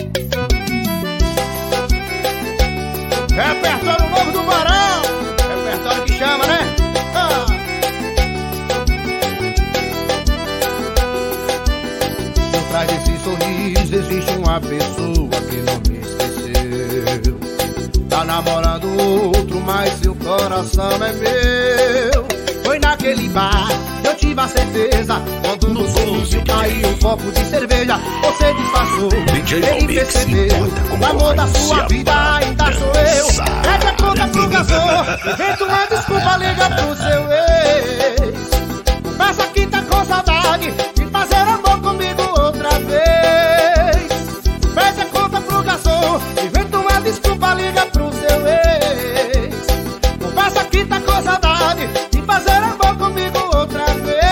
Repertório novo do Barão, repertório que chama, né? Por trás desse sorriso existe uma pessoa que não me esqueceu. Tá namorando outro, mas seu coração é meu. Foi naquele bar, eu tive a certeza. Quando no sorriso caiu um copo de cerveja, você disfarçou, ele percebeu. O amor da sua vida ainda sou eu. Pede a conta pro garçom, inventa uma desculpa, liga pro seu ex. Peça que tá com saudade de fazer amor comigo outra vez. Pede a conta pro garçom, inventa uma desculpa, liga pro seu ex. Peça que tá com saudade de fazer amor comigo outra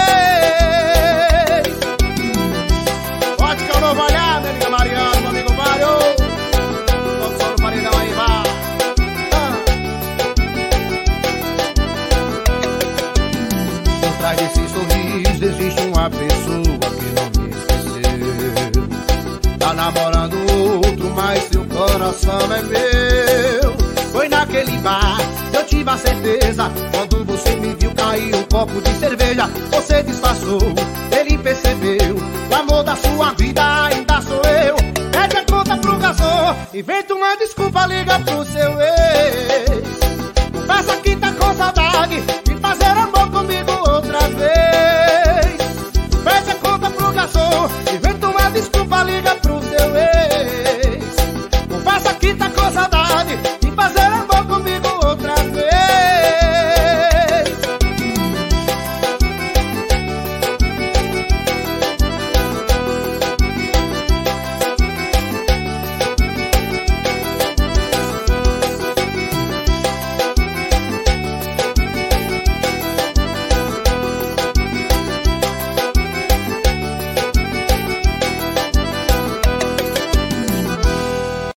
vez. Pode que eu não vou olhar, minha amiga Mariana, meu amigo Mário. Vamos só no paredão aí, vai. Por trás desse sorriso existe uma pessoa que não me esqueceu. Tá namorando outro, mas seu coração é meu. Foi naquele bar, eu tive a certeza. Quando você me viu cair um copo de cerveja, você disfarçou, ele percebeu. O amor da sua vida ainda sou eu. Pede a conta pro garçom, inventa uma desculpa, liga pro seu ex.